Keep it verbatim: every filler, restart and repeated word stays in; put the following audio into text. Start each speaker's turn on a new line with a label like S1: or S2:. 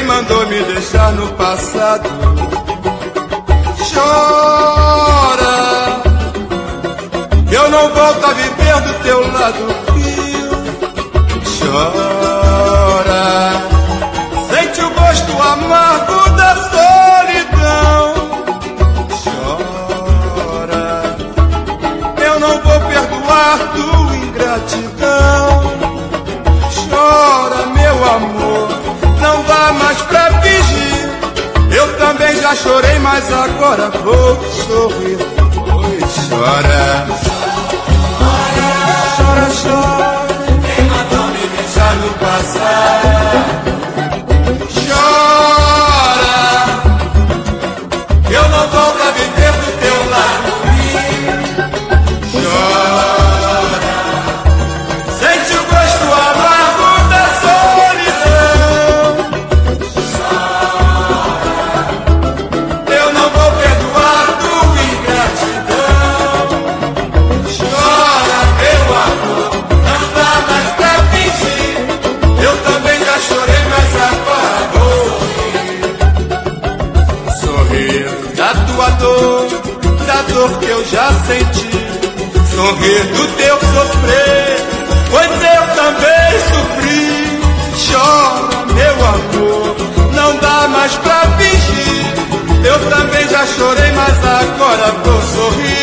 S1: mandou me deixar no passado. Chora, eu não volto a viver do teu lado frio. Chora, sente o gosto amargo da solidão. Chora, eu não vou perdoar tua ingratidão. Chora, meu amor, não dá mais pra fingir. Eu também já chorei, mas agora vou sorrir. Oi, chora, chora, chora, quem mandou me deixar no passado. Chora, eu não volto a viver do teu lado. Chora, sente o gosto amargo da solidão. Chora, eu não vou perdoar tua ingratidão. Chora, meu amor, não dá mais pra fingir. Eu também já chorei, mas agora vou sorrir. Sorrir da tua dor, da dor que eu já senti. Sorrir do teu sofrer, pois eu também sofri. Chora, meu amor, não dá mais pra fingir. Eu também já chorei, mas agora vou sorrir.